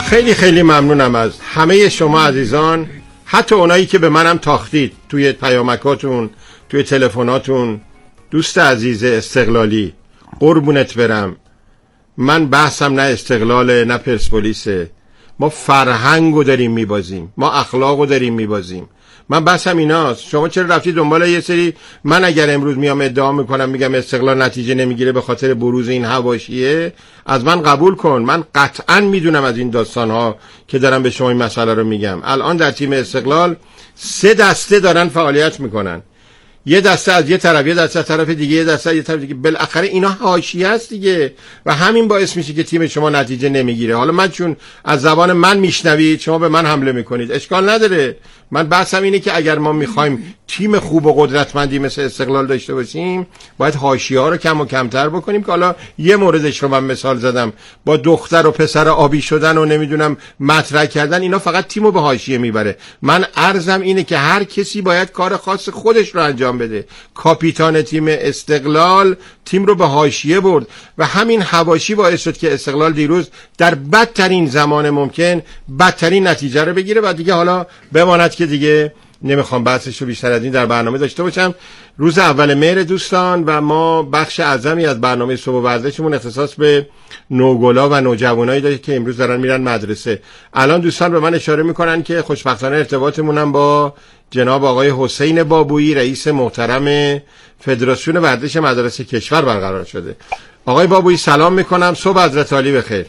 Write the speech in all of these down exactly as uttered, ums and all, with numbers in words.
خیلی خیلی ممنونم از همه شما عزیزان، حتی اونایی که به منم تاختید توی پیامکاتون، توی تلفناتون. دوست عزیز استقلالی، قربونت برم. من بحثم نه استقلال نه پرسپولیسه. ما فرهنگو داریم میبازیم، ما اخلاقو داریم میبازیم. من بحثم ایناست. شما چرا رفتی دنبال یه سری؟ من اگر امروز میام ادعا میکنم میگم استقلال نتیجه نمیگیره به خاطر بروز این حواشیه، از من قبول کن. من قطعا میدونم از این داستانها که دارم به شما این مسئله رو میگم. الان در تیم استقلال سه دسته دارن فعالیت میکنن، یه دسته از یه طرف، یه دسته از طرف دیگه، یه دسته از یه طرف دیگه. بالاخره اینا حاشیه است دیگه و همین باعث میشه که تیم شما نتیجه نمیگیره. حالا من چون از زبان من میشنوید شما به من حمله میکنید، اشکال نداره. من بحثم اینه که اگر ما میخوایم تیم خوب و قدرتمندی مثل استقلال داشته باشیم باید حاشیه ها رو کم و کمتر بکنیم. که حالا یه موردش رو من مثال زدم، با دختر و پسر آبی شدن و نمیدونم مطرح کردن، اینا فقط تیمو به حاشیه میبره. من عرضم اینه که هر کسی باید کار خاص خودش رو انجام بده. کاپیتان تیم استقلال تیم رو به حاشیه برد و همین حواشی باعث شد که استقلال دیروز در بدترین زمان ممکن بدترین نتیجه رو بگیره. و دیگه حالا بماند که دیگه نمیخوام بحثش رو بیشتر از این در برنامه داشته باشم. روز اول مهر دوستان و ما بخش اعظمی از برنامه صبح ورزشمون اختصاص به نوگلا و نوجوانایی داره که امروز دارن میرن مدرسه. الان دوستان به من اشاره میکنن که خوشبختانه ارتباطمون هم با جناب آقای حسین بابویی رئیس محترم فدراسیون ورزش مدارس کشور برقرار شده. آقای بابویی سلام میکنم، صبح حضرت عالی بخیر.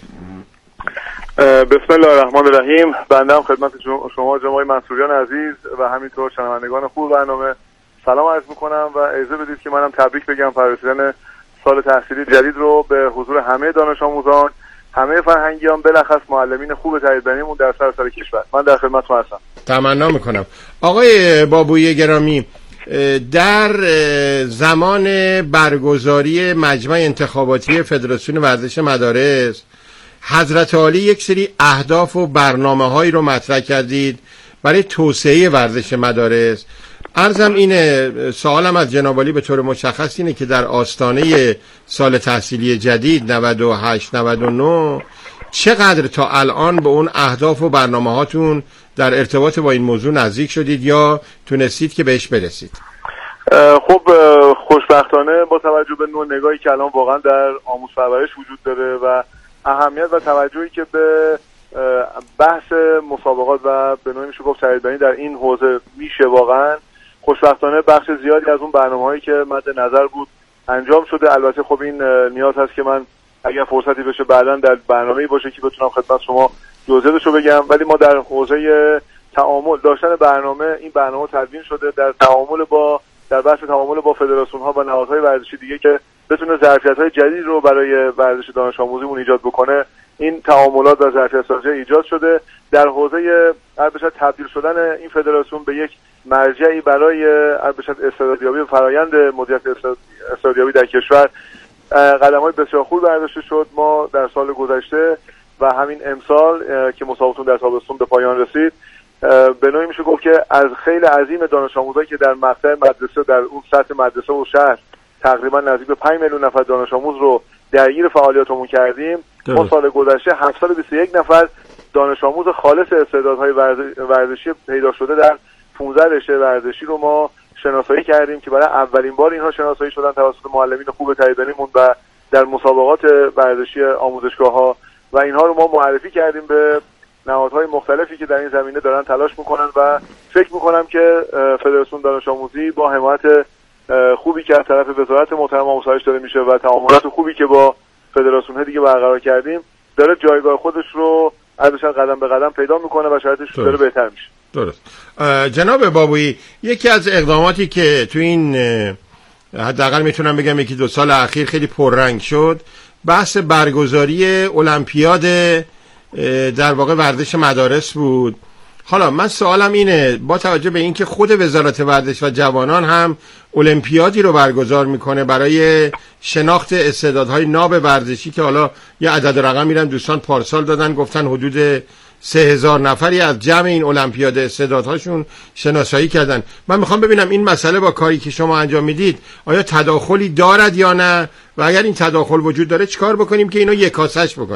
بسم الله الرحمن الرحیم. بنده هم خدمت شما جناب منصوریان عزیز و همینطور شنوندگان خوب برنامه سلام عرض میکنم و اجازه بدید که منم تبریک بگم فرارسیدن سال تحصیلی جدید رو به حضور همه دانش آموزان، همه فرهنگیان، بالاخص معلمین خوب تاییدبینیمون در سراسر کشور. من در خدمتتون هستم. تمنا میکنم. آقای بابویی گرامی، در زمان برگزاری مجمع انتخاباتی فدراسیون ورزش مدارس حضرت عالی یک سری اهداف و برنامه‌هایی رو مطرح کردید برای توسعه ورزش مدارس. عرضم اینه، سوالم از جناب عالی به طور مشخص اینه که در آستانه سال تحصیلی جدید نود و هشت نود و نه چقدر تا الان به اون اهداف و برنامه هاتون در ارتباط با این موضوع نزدیک شدید یا تونستید که بهش برسید؟ خب خوشبختانه با توجه به نوع نگاهی که الان واقعا در آموز پرورش وجود داره و اهمیت و توجهی که به بحث مسابقات و به نوعی میشه گفت تاییدبینی در این حوزه میشه، واقعا خوشبختانه بخش زیادی از اون برنامه‌هایی که مد نظر بود انجام شده. البته خب این نیاز هست که من اگر فرصتی بشه بعداً در برنامه‌ای باشه که بتونم خدمت شما جزئیاتشو بگم، ولی ما در حوزه تعامل داشتن برنامه، این برنامه تدوین شده در تعامل با در بحث تعامل با فدراسیون‌ها و نهادهای ورزشی دیگه که بتونه ظرفیت‌های جدید رو برای ورزش دانش آموزیمون ایجاد بکنه. این تعاملات و ظرفیت‌سازی ایجاد شده در حوزه البته تبدیل شدن این فدراسیون به یک مرجعی برای البته استعدادیابی و فرآیند مدیریت استعدادیابی در کشور. قدم‌های بسیار خوب برداشته شد. ما در سال گذشته و همین امسال که مسابقاتون در تابستون به پایان رسید، به نوعی میشه گفت که از خیلی عظیم دانش آموزایی که در مقطع مدرسه در اون سطح مدرسه و شهر تقریبا نزدیک به پنج میلیون نفر دانش آموز رو درگیر فعالیتمون کردیم. ما سال گذشته هفتصد و بیست و یک نفر دانش آموز خالص استعدادهای ورزشی پیدا شده در پانزده رشته ورزشی رو ما شناسایی کردیم که برای اولین بار اینها شناسایی شدن توسط معلمین خوب تاییدبینیمون و در مسابقات ورزشی آموزشگاه‌ها و اینها رو ما معرفی کردیم به نهادهای مختلفی که در این زمینه دارن تلاش میکنن و فکر میکنم که فدراسیون دانش آموزی با حمایت خوبی که از طرف وزارت محترم آموزش داره میشه و تعاملات خوبی که با فدراسیون‌ها دیگه برقرار کردیم داره جایگاه خودش رو البته قدم به قدم پیدا میکنه و شرایطش داره بهتر میشه. درست. جناب بابویی، یکی از اقداماتی که تو این حداقل میتونم بگم یکی دو سال اخیر خیلی پررنگ شد بحث برگزاری المپیاد در واقع ورزش مدارس بود. حالا من سوالم اینه، با توجه به اینکه خود وزارت ورزش و جوانان هم المپیادی رو برگزار میکنه برای شناخت استعدادهای ناب ورزشی که حالا یه عدد رقم میرن دوستان پارسال دادن، گفتن حدود سه هزار نفری از جمع این المپیاد استعدادهاشون شناسایی کردن. من میخوام ببینم این مسئله با کاری که شما انجام میدید آیا تداخلی دارد یا نه و اگر این تداخل وجود داره چیکار بکنیم که اینو یکاسش بکنیم؟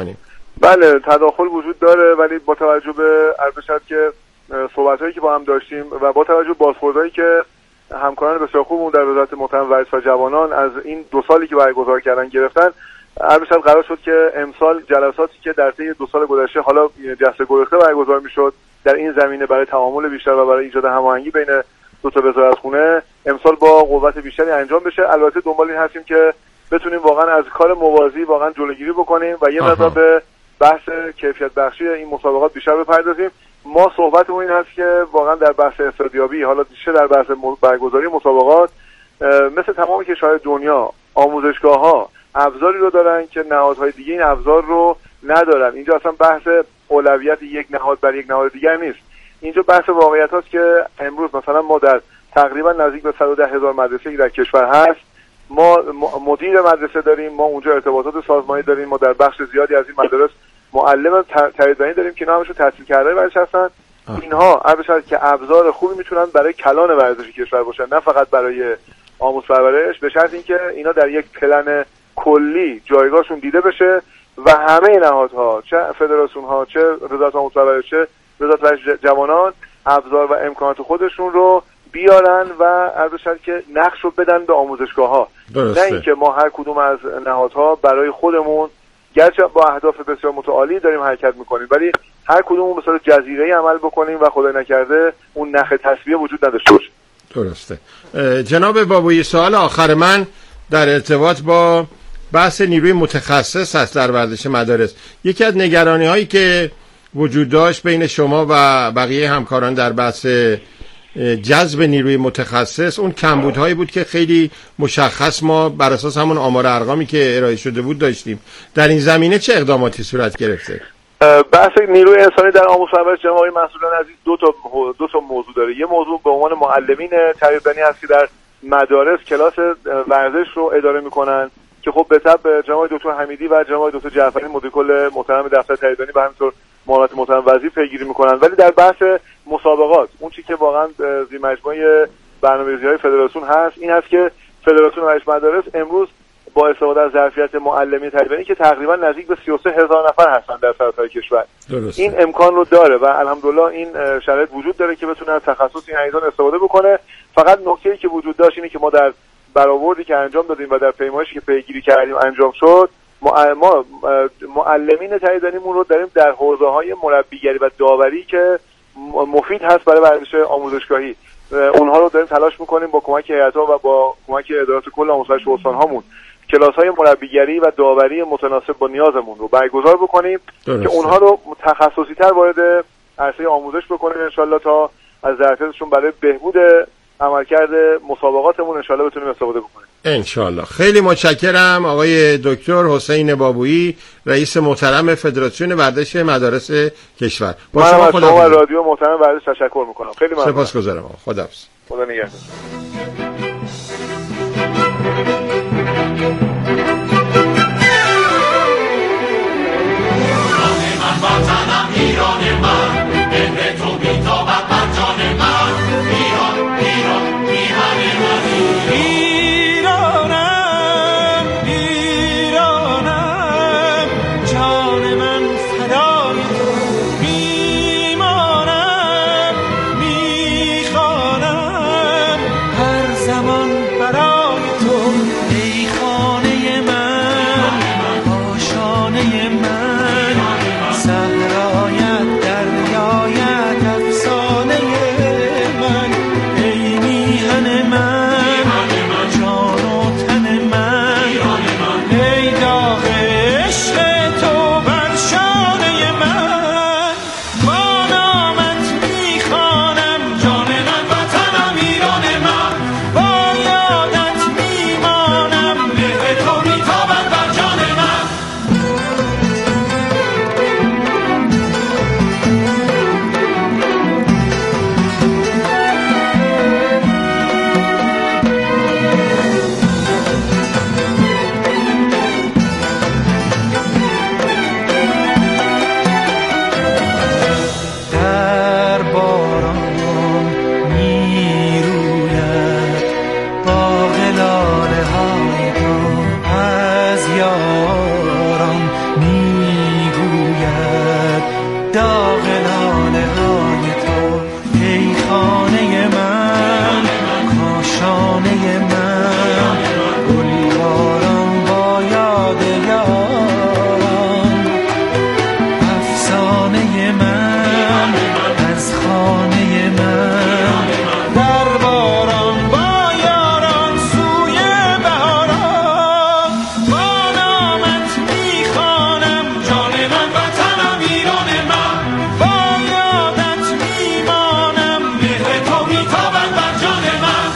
بله تداخل وجود داره، ولی با توجه به البته که صحبت‌هایی که با هم داشتیم و با توجه به بازخوردهایی که همکاران بسیار خوبمون در وزارت محترم ورزش و جوانان از این دو سالی که برگزار کردن گرفتن، البته قرار شد که امسال جلساتی که در طی دو سال گذشته حالا جلسه گرفته برگزار می‌شد در این زمینه برای تعامل بیشتر و برای ایجاد هماهنگی بین دو تا وزارتخونه امسال با قوت بیشتری انجام بشه. البته دنبال این هستیم که بتونیم واقعا از کار موازی واقعا جلوگیری بکنیم و یه مقدار به بحث کیفیت بخشی این مسابقات بیشتر بپردازیم. ما صحبتمون این هست که واقعا در بحث استادیابی، حالا چه در بحث برگزاری مسابقات، مثل تمام کشورهای دنیا آموزشگاه‌ها ابزاری رو دارن که نهادهای دیگه این ابزار رو ندارن. اینجا اصلا بحث اولویت یک نهاد بر یک نهاد دیگر نیست. اینجا بحث واقعیت هست که امروز مثلا ما در تقریبا نزدیک به صد و ده هزار مدرسه در کشور هست، ما مدیر مدرسه داریم، ما اونجا ارتباطات سازمانی داریم، ما در بخش زیادی از این مدارس معلم تربیتی داریم که اینا همشون تحصیل کرده ورزش هستن. اینها البته که ابزار خوبی میتونن برای کلان ورزشی کشور باشن، نه فقط برای آموزش پرورش، به شرط اینکه اینا در یک پلن کلی جایگاهشون دیده بشه و همه نهادها، چه فدراسیون ها، چه وزارت آموزش پرورش، چه وزارت ورزش جوانان، ابزار و امکانات خودشون رو بیارن و البته که نقش رو بدن به آموزشگاه‌ها. نه اینکه ما هر کدوم از نهادها برای خودمون گرچه با اهداف بسیار متعالی داریم حرکت میکنیم، ولی هر کدوم به صورت جزیره‌ای عمل بکنیم و خدای نکرده اون نخ تصفیه وجود نداشته باشه. درسته. جناب بابویی، سوال آخر من در ارتباط با بحث نیروی متخصص هست در ورزش مدارس. یکی از نگرانی‌هایی که وجود داشت بین شما و بقیه همکاران در بحث جذب نیروی متخصص اون کمبودهایی بود که خیلی مشخص ما بر اساس همون آمار ارقامی که ارائه شده بود داشتیم. در این زمینه چه اقداماتی صورت گرفته؟ بحث نیروی انسانی در آموزش پرورش جناب آقای مسئولان عزیز دو تا دو تا موضوع داره. یه موضوع به عنوان معلمین تربیتی هست که در مدارس کلاس ورزش رو اداره میکنن که خب به تبع جناب دکتر حمیدی و جناب دکتر جعفری مدیر کل محترم دفتر تربیتی و همینطور معاونت محترم وزیر پیگیری میکنن. ولی در بحث مسابقات اون چیزی که واقعا زیر مجموعه برنامه‌ریزی‌های فدراسیون هست این هست که فدراسیون ورزش مدارس امروز با استفاده از ظرفیت معلمی تربیتی که تقریبا نزدیک به سی و سه هزار نفر هستن در سراسر کشور درسته. این امکان رو داره و الحمدلله این شرایط وجود داره که بتونه از تخصص این عزیزان استفاده بکنه. فقط نکته‌ای که وجود داشت اینه که ما در برآوردی که انجام دادیم و در پیمایشی که پیگیری کردیم انجام شد، ما معلمین تربیتیمون رو داریم در حوزه‌های مربیگری و داوری که مفید هست برای ورزش آموزشگاهی، اونها رو داریم تلاش میکنیم با کمک هیئت‌ها و با کمک ادارات کل آموزش استان‌هامون کلاس‌های مربیگری و داوری متناسب با نیازمون رو برگزار بکنیم درسته. که اونها رو تخصصی‌تر وارد عرصه آموزش بکنیم انشالله تا از ظرفیتشون برای بهبود عملکرد مسابقاتمون انشالله بتونیم استفاده بکنیم انشالله. خیلی متشکرم آقای دکتر حسین بابویی، رئیس محترم فدراسیون ورزش مدارس کشور. با شما خدا رادیو محترم ورزش تشکر میکنم. خیلی ممنون. سپاسگزارم. خداحافظ. خدا نگهدار. افسانه من گلباران با یاد یاران، افسانه من از خانه من در باران با یاران سوی بهاران. با نامت میخوانم جان من وطنم ایران من، با یادت میمانم مهر تو میتابد بر جان من.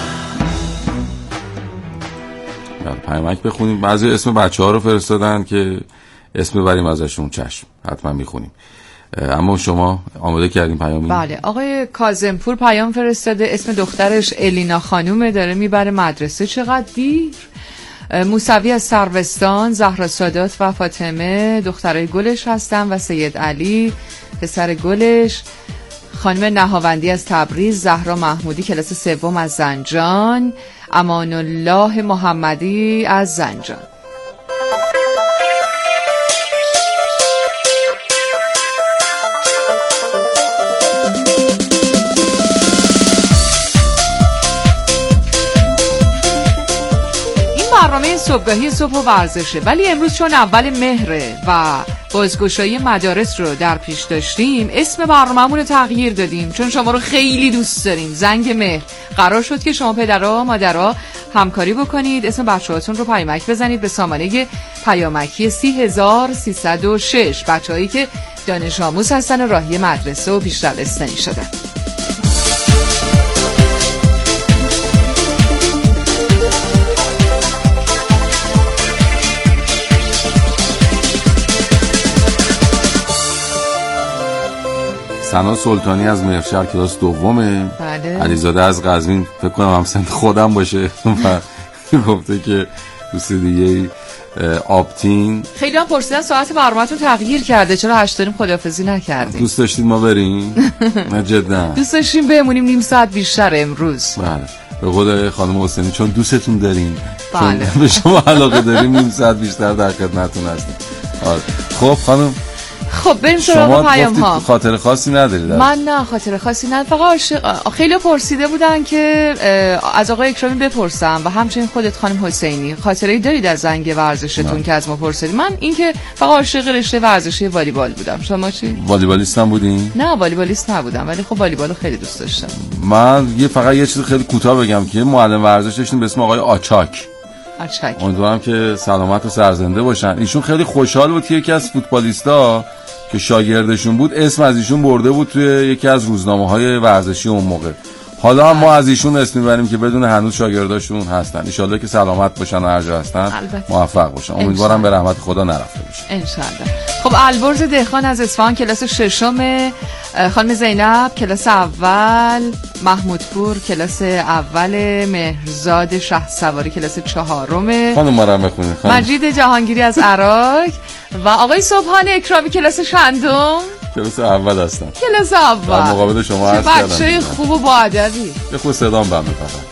پیامک بخونیم. بعضی اسم بچه ها رو فرستادن که اسم ببریم ازشون، چشم حتما میخونیم. اما شما آماده کردین پیامی؟ بله. آقای کاظمپور پیام فرستاده، اسم دخترش الینا خانومه، داره میبره مدرسه. چقدر دیر. موسوی از سروستان، زهرا سادات و فاطمه دخترای گلش هستن و سید علی پسر گلش. خانم نهاوندی از تبریز، زهرا محمودی کلاس سوم از زنجان، امان الله محمدی از زنجان. برنامه صبحگاهی صبح و ورزشه، ولی امروز چون اول مهره و بازگشایی مدارس رو در پیش داشتیم، اسم برنامه‌مون رو تغییر دادیم چون شما رو خیلی دوست داریم. زنگ مهر. قرار شد که شما پدرها مادرها همکاری بکنید، اسم بچه‌هاتون رو پیامک بزنید به سامانه پیامکی سی هزار سیصد و شش، بچه‌هایی که دانش آموز هستن و راهی مدرسه و پیشرفتنی شدن. سنا سلطانی از مهرشهر کلاس دومه. بله. علیزاده از قزوین، فکر کنم همسن خودم باشه و گفته که دوست دیگه آپتین. خیلی هم پرسیدن ساعت برنامه‌تون تغییر کرده، چرا هشت داریم خداحافظی نکردیم؟ دوست داشتید ما بریم؟ نه جدا دوست داشتیم بمونیم نیم ساعت بیشتر امروز. بله. به قول خانم حسینی چون دوستتون داریم، بله. چون به شما علاقه داریم نیم ساعت بیشتر در خدمتتون هستیم. آره. خب خانم، خب بریم سراغ پیام ها. خاطر خاصی ندارید؟ من نه خاطر خاصی ندارم، فقط عاشق. خیلی پرسیده بودن که از آقای اکرامی بپرسم و همچنین خودت خانم حسینی خاطره‌ای دارید از زنگ ورزشتون که از ما پرسیدید؟ من این که فقط عاشق رشته ورزشی والیبال بودم. شما چی؟ والیبالیست هم بودین؟ نه والیبالیست نبودم، ولی خب والیبالو خیلی دوست داشتم. من یه فقط یه چیز خیلی کوتاه بگم که معلم ورزش داشتیم به اسم آقای آچاک. آچاک. امیدوارم که سلامت و سرزنده باشن. ایشون خیلی خوشحال بود که یکی از فوتبالیستا که شاگردشون بود اسم از ایشون برده بود توی یکی از روزنامه‌های ورزشی اون موقع. حالا هم ما از ایشون اسم میبریم که بدون هنوز شاگرداشون هستن. ان شاءالله که سلامت باشن و هر جا هستن موفق باشن. امیدوارم به رحمت خدا نرفته باشن ان شاءالله. خب البرز دهقان از اصفهان کلاس ششم، خانم زینب کلاس اول، محمودپور کلاس اول، مهرزاد شهسواری کلاس چهارم، خانم مرام بخونید، مجید جهانگیری از عراق و آقای صبحان اکرامی کلاس شندم کلاس اول هستن. کلاس اول در مقابل شما عرض کردم بچه خوب و با ادبی. یه خود صدام بهم میپره.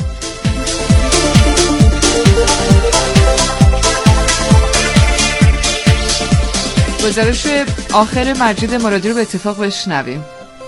گزارش آخر مجید مرادی رو به اتفاق بشنویم.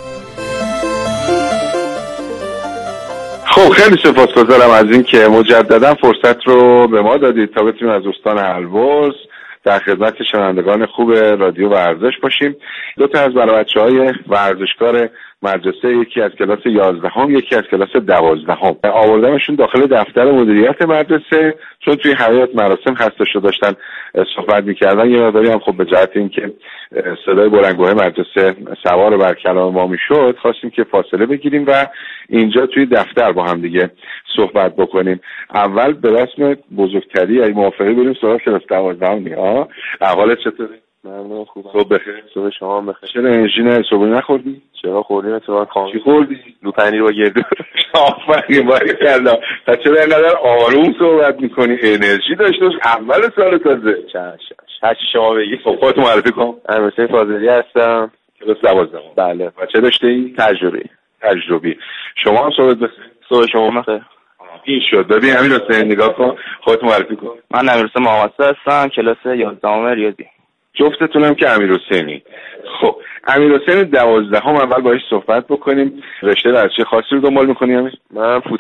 خب خیلی سپاسگزارم از این که مجددا فرصت رو به ما دادید تا بتونیم از استان البرز در خدمت شنوندگان خوب رادیو ورزش باشیم. دو تا از برای بچه‌های ورزشکار مدرسه، یکی از کلاس یازدهم یکی از کلاس دوازدهم، آوردمشون داخل دفتر مدیریت مدرسه چون توی حیات مراسم هستش داشتن صحبت می‌کردن. یه مقداری هم خب به جهت اینکه صدای بلندگوهای مدرسه سوار بر کلام ما میشد خواستیم که فاصله بگیریم و اینجا توی دفتر با هم دیگه صحبت بکنیم. اول به رسم بزرگتری اگه موافقی بریم سراغ کلاس دوازدهم. ها احوالت چطوره؟ ممنون، خوبم. صبح بخیر. صبح شما بخیر. چرا انرژی صبح نخوردی؟ چرا خوردیم اتفاقا خام. چی خوردی؟ نون پنیر با گردو. آفرین باریکلا. تا چرا اینقدر آروم صحبت میکنی؟ انرژی داشته باش اول سال تازه. چش هر چی شما بگید. خب خودت معرفی کن. امیرحسین فاضلی هستم. کلاس دوازدهم. بله. و چه داشته ای؟ تجربی. تجربی. شما هم صحبت بخیر. صبح شما بخیر. این شد. ببین امیرحسین نگاه کن. خودت معرفی کن. من امیرحسین محمد هستم، کلاس یازدهم ریاضی. جفتتونم که امیرحسینی. خب امیرحسین دوازدهم اول باهاش صحبت بکنیم. رشته ورزشی خاصی رو دنبال می‌کنی امیر؟ من فوتبال.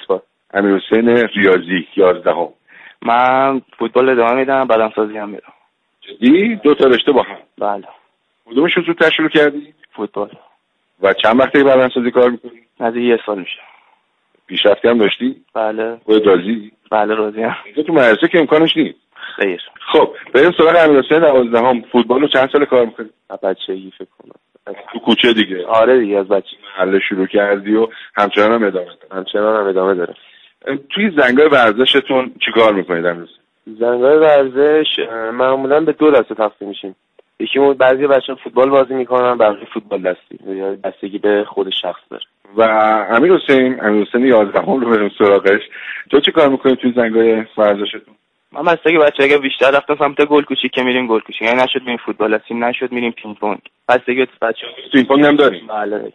امیرحسین ریاضی یازدهم. من فوتبال ادامه میدم، بدنسازی هم میرم. جدی؟ دو تا رشته با هم؟ بله. کدومشون زودتر شروع کردی؟ فوتبال. و چند وقته بدنسازی کار میکنی؟ نزدیک یه سال میشه. پیشرفتی هم داشتی؟ بله. خودت راضی؟ بله راضیم. اینجا تو مدرسه که امکانش نیست. خیر. خب بریم سراغ امیرحسین دوازدهم. فوتبال رو چند سال کار میکنی؟ بچگی فکر کنم. تو کوچه دیگه؟ آره دیگه، از بچگی. محله شروع کردی و همچنان هم ادامه داره؟ همچنان هم ادامه داره. توی زنگای ورزشتون چیکار میکنید امروز؟ زنگای ورزش معمولا به دو دسته تقسیم میشیم. یکی اون بعضی بچه‌ها فوتبال بازی میکنن، بقیه فوتبال دستی، یا بستگی به خود شخص داره. و امیرحسین امیرحسین یازدهم رو بریم سراغش. تو چی کار میکنی توی زنگای ورزشتون؟ من بستگی بچه‌ها اگه بیشتر رفتن سمت گل کوچیک که میریم گل کوچیک، یعنی نشد میریم فوتبال دستی، نشد میریم پینگ پونگ. بستگی به بچه‌ها. پینگ پونگ هم داریم؟ بله.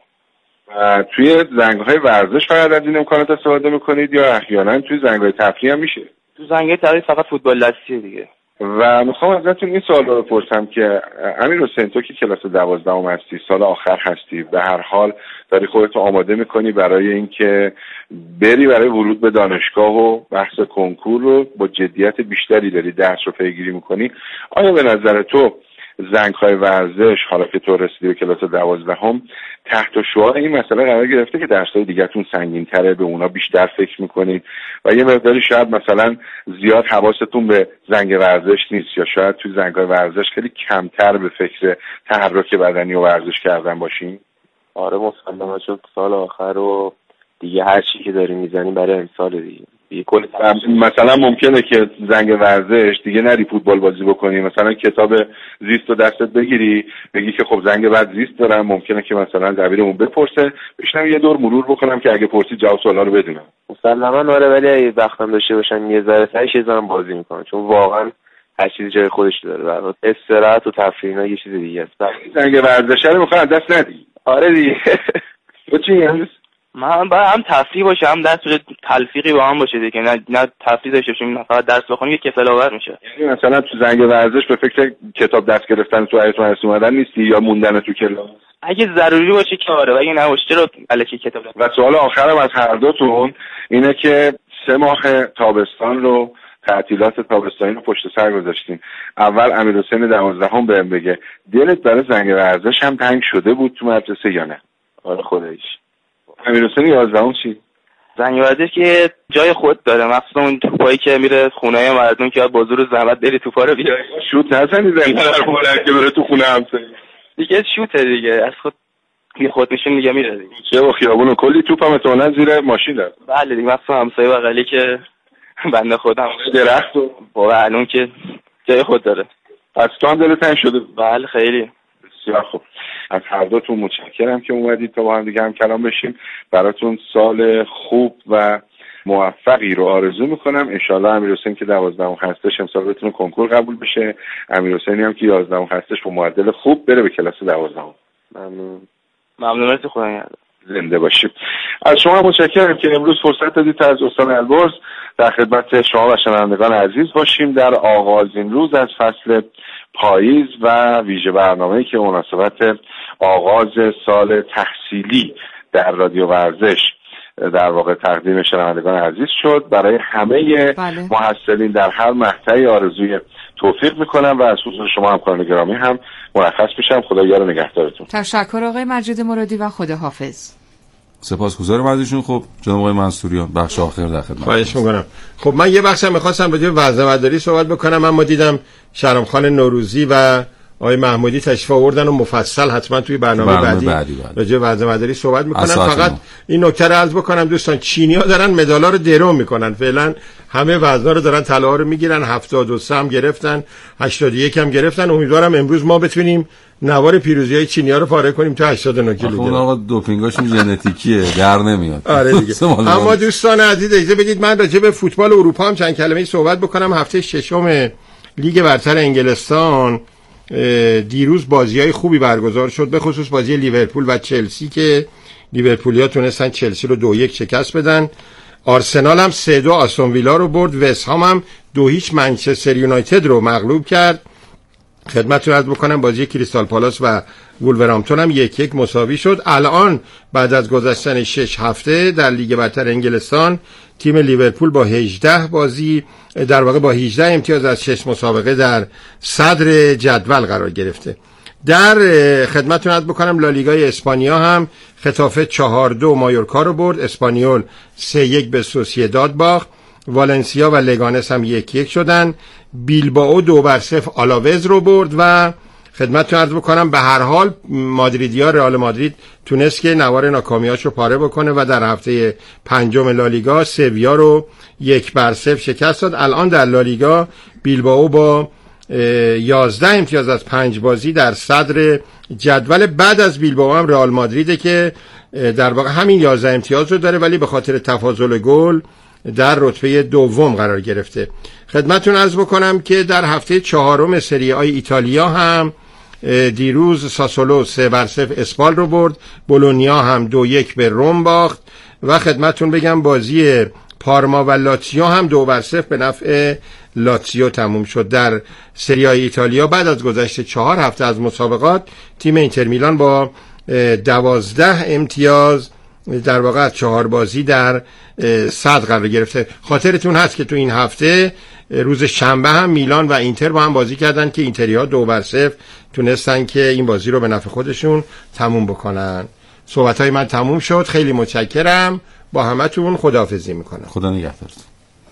و توی زنگ‌های ورزش فقط از این امکانات استفاده میکنید یا احیانا توی زنگ‌های تفریح هم میشه؟ تو زنگ‌های تفریح فقط فوتبال دستیه دیگه. و میخوام ازتون این سوال رو بپرسم که امیرحسین تو که کلاس دوازدهم هستی، سال آخر هستی، به هر حال داری خودت آماده میکنی برای اینکه بری برای ورود به دانشگاه و بحث کنکور رو با جدیت بیشتری داری درس رو پیگیری میکنی، آیا به نظر تو زنگ‌های ورزش حالا که تو رسیدی به کلاس دوازدهم تحت شعار این مسئله قرار گرفته که درس‌های دیگه‌تون سنگین‌تره، به اونا بیشتر فکر می‌کنید و یه مقداری شاید مثلا زیاد حواستون به زنگ ورزش نیست، یا شاید توی زنگ‌های ورزش خیلی کمتر به فکر تحرک بدنی و ورزش کردن باشین؟ آره مسلماً، چون سال آخر و دیگه هر چی که داریم میزنیم برای امسال دیگه. کل مثلا ممکنه که زنگ ورزش دیگه نری فوتبال بازی بکنی، مثلا کتاب زیست رو دستت بگیری بگی که خب زنگ بعد زیست دارم، ممکنه که مثلا دبیرمون بپرسه بشنم یه دور مرور بکنم که اگه پرسی جواب سوالا رو بدونم. مسلماً آره، ولی اگه وقتم داشته باشم یه ذره سرش یه ذره بازی میکنم، چون واقعا هر چیزی جای خودش داره. استراحت و تفریح اینا یه چیز دیگه است. زنگ ورزش رو میخوام دست ندی. آره دیگه. تو چی هست؟ من باید هم تفریح باشه هم درس تلفیقی با هم باشه دیگه، نه نه تفریح داشته باشیم نه فقط درس بخونیم، یه کسل آور میشه. یعنی مثلا تو زنگ ورزش به فکر کتاب دست گرفتن تو حیاط مدرسه اومدن نیستی یا موندن تو کلاس؟ اگه ضروری باشه که آره، اگه نباشه چرا الکی کتاب دست. و سوال آخرم از هر دوتون اینه که سه ماه تابستان رو تعطیلات تابستانی رو پشت سر گذاشتیم. اول امیرحسین دوازدهم بهم بگه دلت برای زنگ ورزش هم تنگ شده بود تو مدرسه یا نه؟ آره خداییش. امیرحسین یازدهم چی؟ زنگ ورزش که جای خود داره، مخصوصا اون توپایی که میره خونه مردم که با زور زحمت بری توپا رو بیاری. شوت نزنی زنگ ورزش که بره تو خونه همسایه. دیگه شوته دیگه، از خود یه خود میشین دیگه میره دیگه. چه با خیابون کلی توپ هم احتمالاً زیر ماشین داره. بله دیگه، مخصوصا همسایه بغلی که بنده خودم درخت و با الان که جای خود داره. از تو هم دلت تنگ شده؟ بله خیلی. بسیار خوب. از هر دوتون متشکرم که اومدید تا با هم دیگه هم کلام بشیم. براتون سال خوب و موفقی رو آرزو میکنم. انشالله امیرحسین که دوازدهم هستش امسال بتونه کنکور قبول بشه، امیرحسینی هم که یازدهم هستش با معدل خوب بره به کلاس دوازدهم. ممنون. ممنون، خدا نگهدار. زنده باشیم. از شما متشکرم که امروز فرصت دادید تا از استان البرز در خدمت شما و شنوندگان عزیز باشیم در آغازین روز از فصل پاییز و ویژه برنامه‌ای که مناسبت آغاز سال تحصیلی در رادیو ورزش در واقع تقدیم شنوندگان عزیز شد. برای همه بله. محصلین در هر مقطعی آرزوی توفیق میکنم و از حضور شما همکاران گرامی هم مرخص میشم. خدا یار و نگهدارتون. تشکر آقای مجید مرادی و خداحافظ. سپاسگزارم ازشون. خب جناب آقای منصوریان بخش آخر در خدمت. خواهش میکنم. خب من یه بخشم میخواستم راجع به وضع‌مداری صحبت بکنم، اما دیدم شهرام خان نوروزی و آقای محمودی تشریف آوردن و مفصل حتما توی برنامه, برنامه بعدی, بعدی راجع به وضع‌مداری صحبت میکنم. فقط این نکته رو عرض بکنم دوستان، چینی‌ها دارن مدالا رو درو میکنن، فعلا همه وزنا رو دارن طلا رو میگیرن، هفتاد و سه هم گرفتن، هشتاد و یک هم گرفتن. امیدوارم امروز ما بتونیم نوار پیروزی‌های چینی‌ها رو پاره کنیم تا هشتاد و نه کیلو. اون آقا دوپینگاشون ژنتیکیه در نمیاد. آره دیگه. اما دوستان عزیز اجازه بدید من راجع به فوتبال اروپا هم چند کلمه‌ای صحبت بکنم. هفته ششم لیگ برتر انگلستان دیروز بازی‌های خوبی برگزار شد، به خصوص بازی لیورپول و چلسی که لیورپولیا تونستن چلسی رو دو یک شکست بدن. آرسنال هم سه دو آستون ویلا رو برد. وست هام هم دو هیچ منچستر یونایتد رو مغلوب کرد. خدمتتون عرض بکنم بازی کریستال پالاس و وولورهمپتون هم یک یک مساوی شد. الان بعد از گذشتن شش هفته در لیگ برتر انگلستان تیم لیورپول با هجده بازی در واقع با هجده امتیاز از شش مسابقه در صدر جدول قرار گرفته. در خدمتتون عرض بکنم لالیگای اسپانیا هم خطافه چهار دو مایورکا رو برد، اسپانیول سه یک به سوسییداد باخت، والنسیا و لگانس هم یک یک شدن، بیلبائو دو بر صفر آلاوز رو برد و خدمتتون عرض بکنم به هر حال مادریدیا رئال مادرید تونست که نوار ناکامیاش رو پاره بکنه و در هفته پنجم لالیگا سویا رو یک بر صفر شکست داد. الان در لالیگا بیلبائو با یازده امتیاز از پنج بازی در صدر جدول. بعد از بیلبائو هم رئال مادریده که در واقع همین یازده امتیاز رو داره ولی به خاطر تفاضل گل در رتبه دوم قرار گرفته. خدمتتون عرض بکنم که در هفته چهارم سری آی ایتالیا هم دیروز ساسولو سه بر صفر اسپال رو برد، بولونیا هم دو یک به روم باخت و خدمتتون بگم بازی پارما و لاتزیو هم دو بر صفر به نفع لاتزیو تموم شد. در سری آی ایتالیا بعد از گذشت چهار هفته از مسابقات تیم اینتر میلان با دوازده امتیاز در واقع از چهار بازی در صدر قرار گرفته. خاطرتون هست که تو این هفته روز شنبه هم میلان و اینتر با هم بازی کردن که اینتریا دو بر صفر تونستن که این بازی رو به نفع خودشون تموم بکنن. صحبت‌های من تموم شد، خیلی متشکرم، با همتون خداحافظی میکنم. خدا نگهدارتون.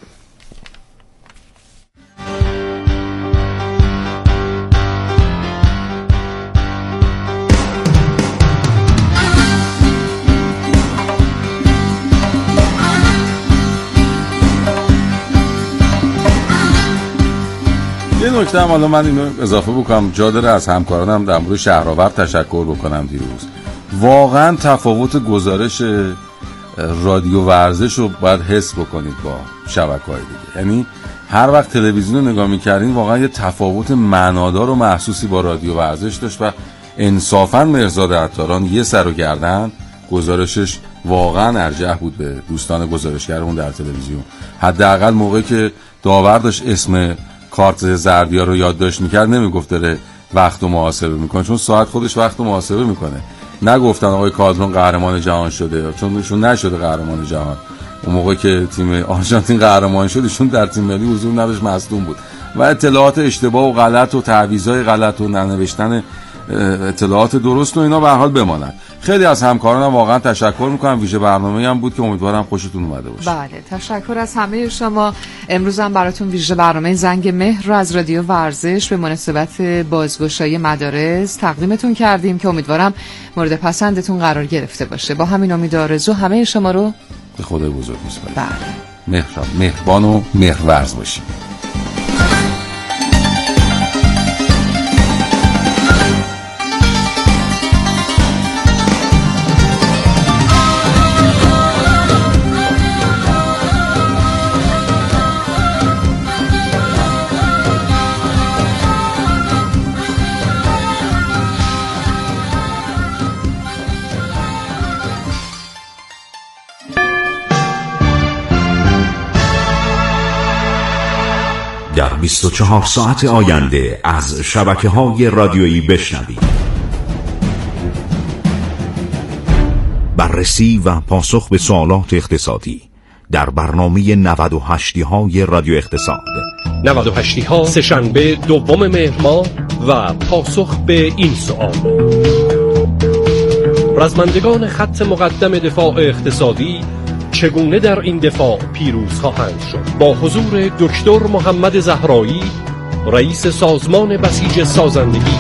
یه نکته هم حالا من اینو اضافه بکنم، جا داره از همکارانم در مورد شهرآورد تشکر بکنم. دیروز واقعا تفاوت گزارش رادیو ورزش رو باید حس بکنید با شبکه‌های دیگه. یعنی هر وقت تلویزیون رو نگاه می‌کردین واقعا یه تفاوت معنادار و محسوسی با رادیو ورزش داشت و انصافاً مرزاد عطاران یه سر و گردن گزارشش واقعا ارجح بود به دوستان گزارشگرمون در تلویزیون. حداقل موقعی که داور داشت اسم کارت زردیا رو یادداشت می‌کرد نمیگفت داره وقت رو محاسبه می‌کنه، چون ساعت خودش وقت رو محاسبه می‌کنه. نگفتن آقای کادرون قهرمان جهان شده، چون ایشون نشده قهرمان جهان. اون موقع که تیم آرژانتین قهرمان شد ایشون در تیم ملی حضور نداشت، مصدوم بود و اطلاعات اشتباه و غلط و تعویضای غلط و ننوشتن اطلاعات درست و اینا به هر حال بمانند. خیلی از همکارانم واقعا تشکر میکنم. ویژه برنامه‌ای هم بود که امیدوارم خوشتون اومده باشه. بله، تشکر از همه شما. امروز هم براتون ویژه برنامه زنگ مهر رو از رادیو ورزش به مناسبت بازگشایی مدارس تقدیمتون کردیم که امیدوارم مورد پسندتون قرار گرفته باشه. با همین امید و آرزو همه شما رو به خدای بزرگ میسپارم. بله. مهربان مهربان و مهرورز باشید. در بیست و چهار ساعت آینده از شبکه‌های رادیویی بشنوید. بررسی و پاسخ به سوالات اقتصادی در برنامه نود و هشتی های رادیو اقتصاد. نود و هشتی ها سه‌شنبه دوم مهر ماه و پاسخ به این سوال: رزمندگان خط مقدم دفاع اقتصادی چگونه در این دفاع پیروز خواهند شد؟ با حضور دکتر محمد زهرایی، رئیس سازمان بسیج سازندگی.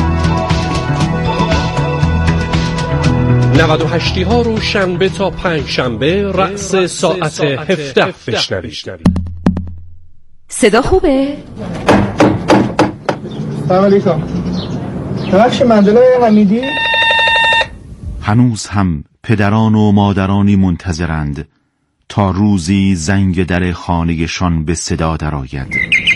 نود و هشتی ها رو شنبه تا پنج شنبه رأس ساعت هفده بشنوید. صدا خوبه؟ سلام علیکم. بخش منزلای حمیدی؟ هنوز هم پدران و مادرانی منتظرند تا روزی زنگ در خانه‌شان به صدا درآید،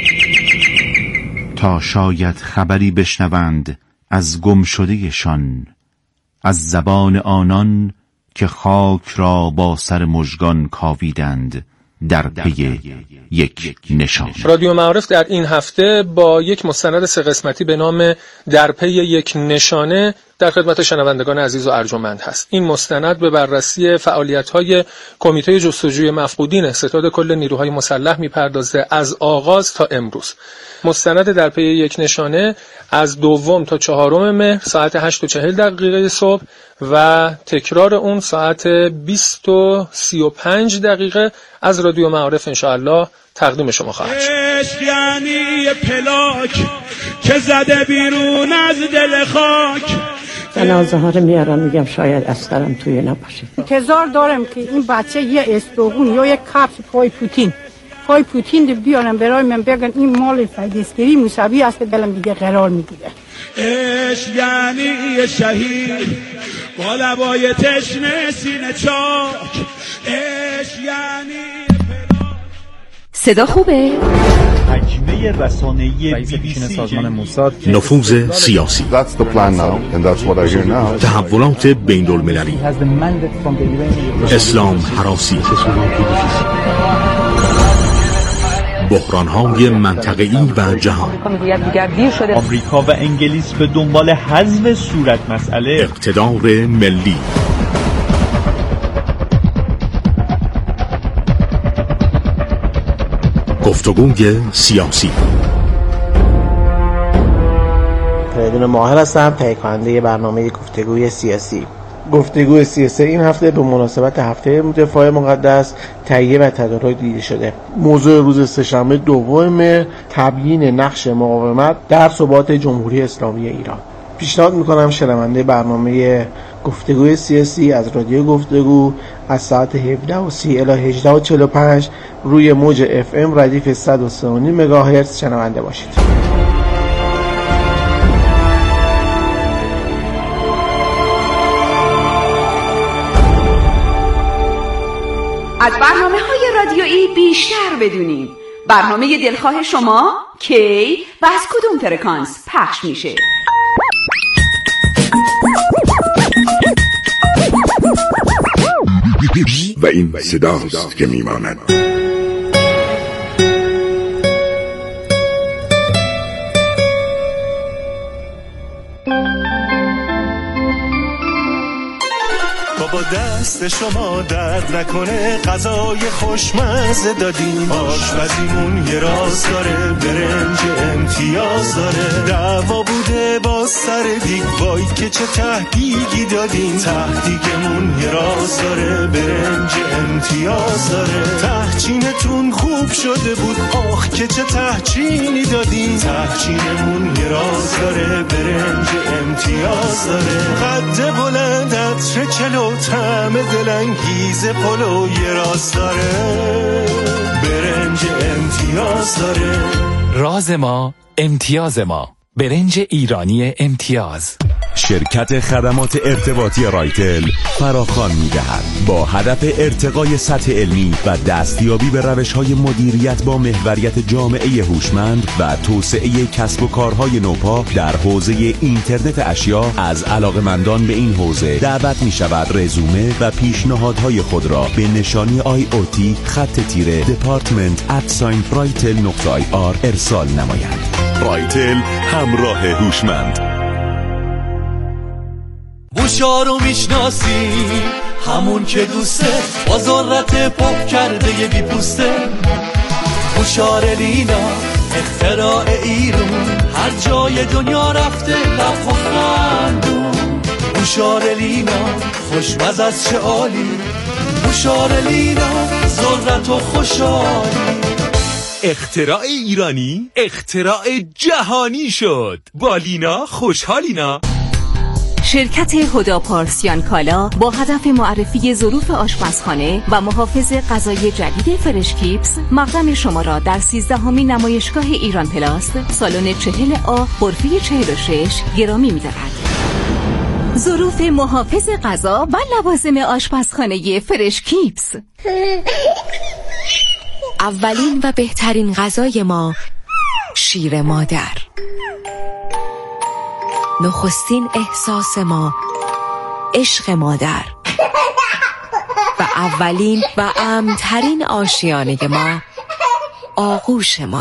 تا شاید خبری بشنوند از گم شدهشان، از زبان آنان که خاک را با سر مژگان کاویدند در پی یک نشان. رادیو معارف در این هفته با یک مستند سه قسمتی به نام در پی یک نشانه در خدمت شنوندگان عزیز و ارجمند هست. این مستند به بررسی فعالیت‌های کمیته جستجوی مفقودین ستاد کل نیروهای مسلح می‌پردازه از آغاز تا امروز. مستند در پی یک نشانه از دوم تا چهارم مهر ساعت هشت و چهل دقیقه صبح و تکرار اون ساعت بیست و سی و پنج دقیقه از رادیو معارف انشاءالله تقدیم شما خواهد شد. عشق یعنی پلاک که زده بیرون از دل خاک. جنازه ها رو میارم میگم شاید استرم توی نباشه. انتظار دارم که این بچه یه استوگون یا یک کپس پای پوتین پای پوتین رو بیارم برای من بگن این مال فیدسکری موسوی است، دلم دیگه قرار میگیره. عشق یعنی شهید با لبای تشنه سینه چاک. عشق یعنی صدا خوبه؟ حجمه رسانه‌ای بی بی سی سازمان موساد نفوذ سیاسی تحولات بین المللی اسلام هراسی بحران‌های منطقه‌ای و جهان آمریکا و انگلیس به دنبال حذف صورت مسئله اقتدار ملی گفتگوی سیاسی. فریدون ماهر هستم، تهیه کننده برنامه گفتگوی سیاسی. گفتگوی سیاسی این هفته به مناسبت هفته دفاع مقدس تهیه و تدارک دیده شده. موضوع روز سه‌شنبه دوم مهر تبیین نقش مقاومت در ثبات جمهوری اسلامی ایران. پیشنهاد میکنم شنونده برنامه گفتگوی سیاسی از رادیو گفتگو از ساعت هفده و سی الی هجده و چهل و پنج روی موج اف ام ردیف صد و سه و نیم مگاهرتز شنونده باشید. از برنامه‌های رادیویی بیشتر بدونیم. برنامه دلخواه شما کی و از کدوم فرکانس پخش میشه؟ و این صداست که میماند. بابا دست شما درد نکنه، غذای خوشمزه دادیم، آشپزیمون یه راز داره، برنج امتیاز داره، دعوا بوده با سر دیگ، وای که چه تهدیگی دادیم، تهدیگمون یه راز داره، برنج امتیاز داره، تهچینتون خوب شده بود، آخ که چه تهچینی دادیم، تهچینمون یه راز داره، برنج امتیاز داره، قد بلند عطر چلو، طعم دلانگیز پلو یه راز داره، برنج امتیاز داره. راز ما امتیاز ما، برنج ایرانی امتیاز. شرکت خدمات ارتباطی رایتل فراخوان می‌دهد با هدف ارتقای سطح علمی و دستیابی به روش‌های مدیریت با محوریت جامعه هوشمند و توسعه کسب و کارهای نوپا در حوزه اینترنت اشیا از علاقه‌مندان به این حوزه دعوت می‌شود رزومه و پیشنهادهای خود را به نشانی آی او تی خط تیره دپارتمنت ات ساین رایتل نقطه آی آر ارسال نمایند. رایتل، همراه هوشمند. بوشا رو میشناسی، همون که دوسته، با ذرت پاک کرده یه بی پوسته، بوشار لینا اختراع ایرون، هر جای دنیا رفته لب و خندون، بوشار لینا خوشمزه از چه عالی، بوشار لینا ذرت و خوشحالی. اختراع ایرانی اختراع جهانی شد. با لینا خوشحالینا. شرکت هدا پارسیان کالا با هدف معرفی ظروف آشپزخانه و محافظ غذای جدید فرش کیپس مقدم شما را در سیزدهمین نمایشگاه ایران پلاس سالن چهل آ غرفه چهل و شش گرامی می‌دارد. ظروف محافظ غذا و لوازم آشپزخانه فرش کیپس. اولین و بهترین غذای ما شیر مادر. نخستین احساس ما عشق مادر و اولین و امن‌ترین آشیانه ما آغوش ما.